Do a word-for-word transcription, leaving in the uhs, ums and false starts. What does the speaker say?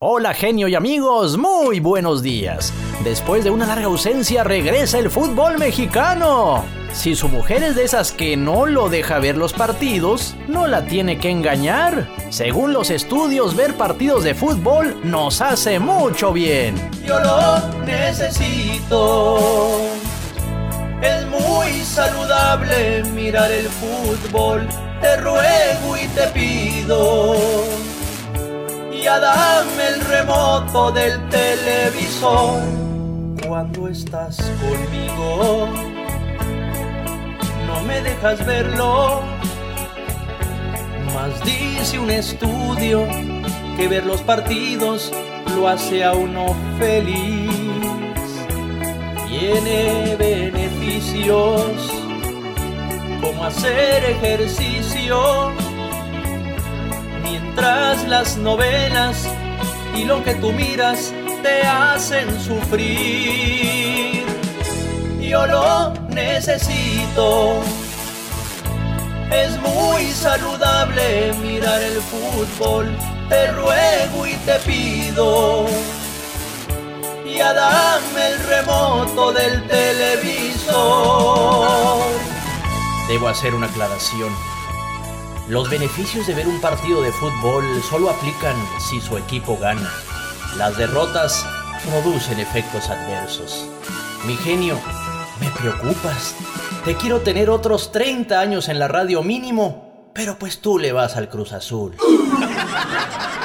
Hola genio y amigos, muy buenos días. Después de una larga ausencia regresa el fútbol mexicano. Si su mujer es de esas que no lo deja ver los partidos, no la tiene que engañar. Según los estudios, ver partidos de fútbol nos hace mucho bien. Yo lo necesito. Es muy saludable mirar el fútbol. Te ruego y te pido. Ya dame el remoto del televisor cuando estás conmigo. No me dejas verlo, mas dice un estudio que ver los partidos lo hace a uno feliz. Tiene beneficios como hacer ejercicio, mientras las novelas y lo que tú miras te hacen sufrir. Yo lo necesito. Es muy saludable mirar el fútbol. Te ruego y te pido. Ya dame el remoto del televisor. Debo hacer una aclaración. Los beneficios de ver un partido de fútbol solo aplican si su equipo gana. Las derrotas producen efectos adversos. Mi genio, me preocupas. Te quiero tener otros treinta años en la radio mínimo, pero pues tú le vas al Cruz Azul.